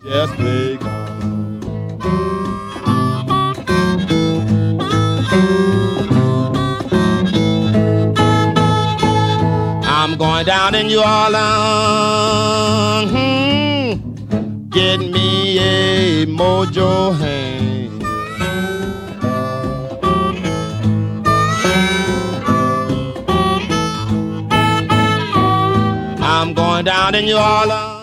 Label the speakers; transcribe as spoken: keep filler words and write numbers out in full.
Speaker 1: Just play God. I'm going down in New Orleans, hmm, get me a mojo hand. I'm going down in New Orleans.